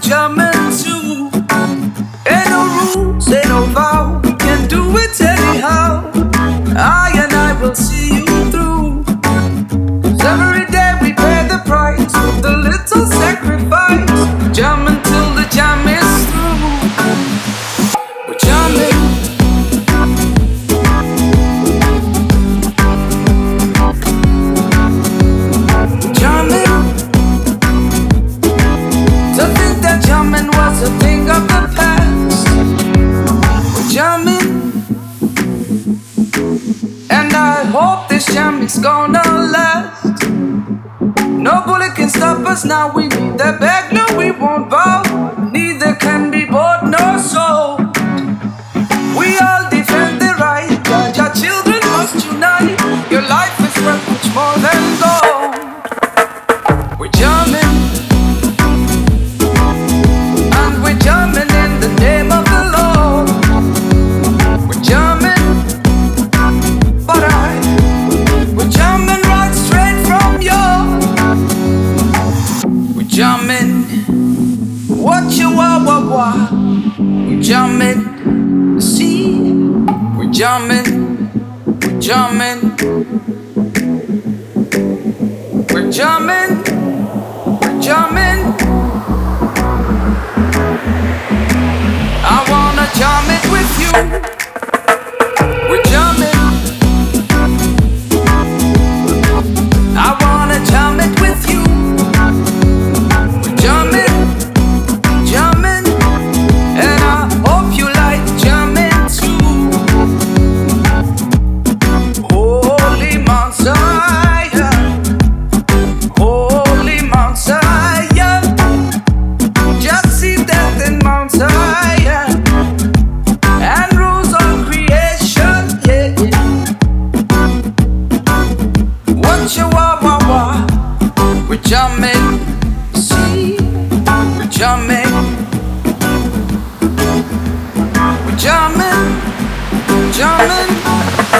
jamming too. Ain't no rules, ain't no vow. We can do it anyhow. I and I will see you through. 'Cause every day we pay the price with the little sacrifice. Jamming till the jam is through. We're jamming. Jamming was a thing of the past. We're jamming, and I hope this jam is gonna last. No bullet can stop us now. We neither beg, no, we won't bow. Neither can be bought nor sold. We all defend the right, but your children must unite. Your life is worth much more than gold. We're jamming. Jamming in the name of the Lord. We're jamming, but we're jamming right straight from you. We're jamming, what you wah. We're jamming, see. We're jamming, we're jamming. We're jamming, we're jamming. I wanna jam it with you. We're jamming. I wanna jam it with you. We're jamming, jamming, and I hope you like jamming too. Holy Mount Zion, Holy Mount Zion, just see death in Mount Zion. We're jamming, see, we're jamming, we're jamming, jamming.